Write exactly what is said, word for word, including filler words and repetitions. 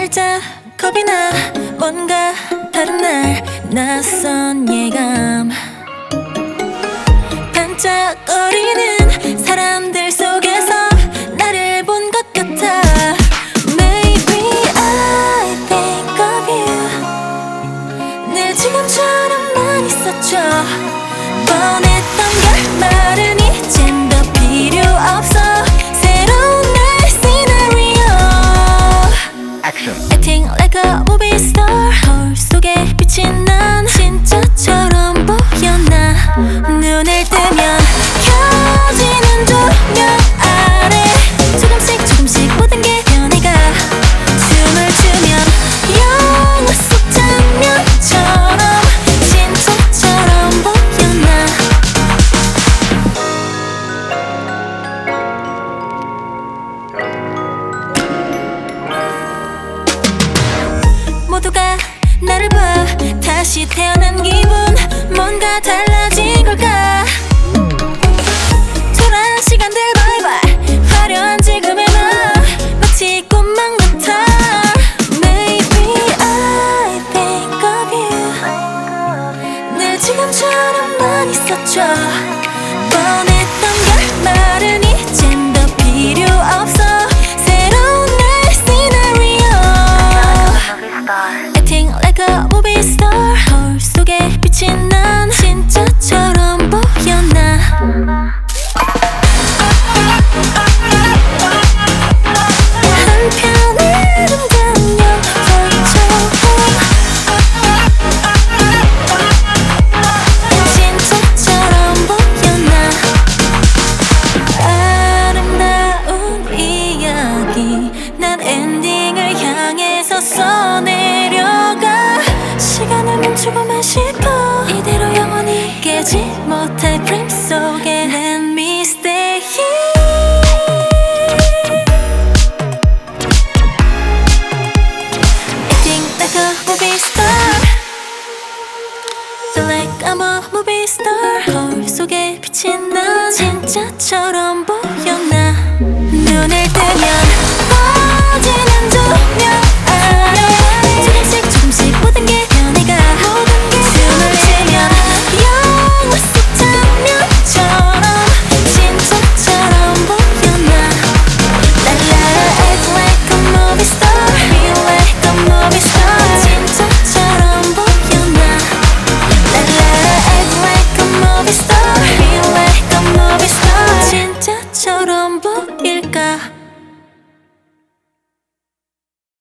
살짝 겁이 나. 뭔가 다른 날 낯선 예감. 반짝거리는 사람들 속에서 나를 본 것 같아. Maybe I think of you. 늘 지금처럼만 있었죠. 뻔했던 결말은 이젠 더 필요 없어. 새로운 날 시나리오. Acting like a movie star. 거울 속에 비친 난 진짜처럼 보였나. 눈을 뜨면 켜지는 조명 아래 조금씩 조금씩 모든 게 변해가. 춤을 추면 영화 속 장면처럼 진짜처럼 보였나. 모두가 나를 봐. 다시 태어난 기분. 뭔가 달라진 걸까. 초라한 시간들 바이바이. 화려한 지금의 나 마치 꿈만 같아. Maybe I think of you. 늘 지금처럼만 있었죠. 뻔했던 결말은 이젠 더 필요 없어. 새로운 날 시나리오. Acting like a movie star. 거울 속에 비친 난 진짜처럼 보였나. 한편의 아름다운 영화처럼 진짜처럼 보였나. 아름다운 이야기. 난 엔딩을 향해서 써내려가. 시간을 멈추고만 싶어. 이대로 영원히 깨지 못할 프레임 속에 Let me stay here. Acting like a movie star. Feel like I'm a movie star. 거울 속에 비친 난 진짜처럼 보였나. 눈을 뜨면 꺼지는 조명 아래 조금씩 조금씩 모든 게 변해가. 춤을 추면 영화 속 장면처럼 진짜처럼 보였나. 랄라 act like a movie star. Feel like a movie star. 진짜처럼 보였나. 랄라 act like a movie star. Feel like a movie star. 진짜처럼 보일까.